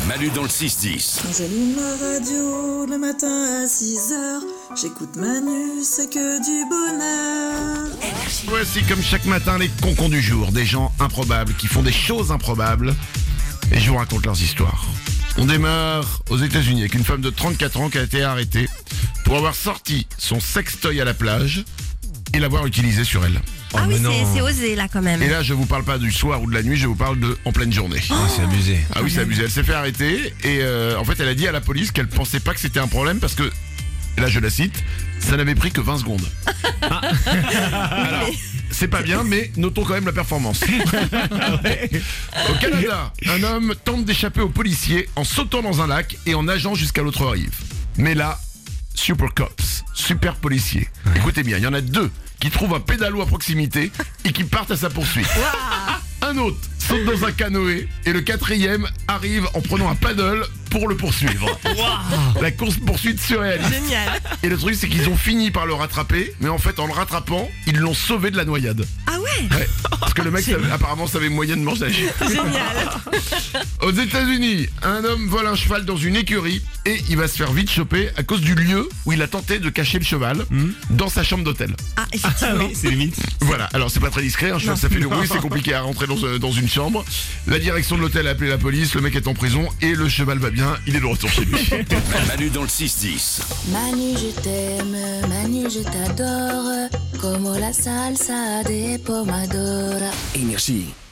Manu dans le 6-10. Quand j'allume la radio le matin à 6h, j'écoute Manu, c'est que du bonheur. Voici comme chaque matin les concons du jour, des gens improbables qui font des choses improbables et je vous raconte leurs histoires. On démarre aux États-Unis avec une femme de 34 ans qui a été arrêtée pour avoir sorti son sextoy à la plage et l'avoir utilisé sur elle. Ah oui, c'est osé là quand même. Et là, je vous parle pas du soir ou de la nuit, je vous parle de en pleine journée. C'est abusé. Ah oui, c'est abusé. Elle s'est fait arrêter et en fait, elle a dit à la police qu'elle pensait pas que c'était un problème parce que, et là je la cite, ça n'avait pris que 20 secondes. Alors, c'est pas bien, mais notons quand même la performance. Au Canada, un homme tente d'échapper aux policiers en sautant dans un lac et en nageant jusqu'à l'autre rive. Mais là, super cops, super policiers. Écoutez bien, il y en a deux qui trouvent un pédalo à proximité et qui partent à sa poursuite. Un autre saute dans un canoë et le quatrième arrive en prenant un paddle pour le poursuivre. La course-poursuite surréaliste. Génial. Et le truc, c'est qu'ils ont fini par le rattraper, mais en fait, en le rattrapant, ils l'ont sauvé de la noyade. Ah ouais. Ouais, parce que le mec, apparemment, savait moyennement nager. Génial. Aux États-Unis, un homme vole un cheval dans une écurie et il va se faire vite choper à cause du lieu où il a tenté de cacher le cheval dans sa chambre d'hôtel. Ah effectivement. Oui, c'est limite. Voilà, alors c'est pas très discret, un cheval ça fait du bruit, c'est compliqué à rentrer dans une chambre. La direction de l'hôtel a appelé la police, le mec est en prison et le cheval va bien, il est de retour chez lui. Manu dans le 6-10. Manu, je t'aime, Manu, je t'adore, como la salsa de Pomodoro. Énergie.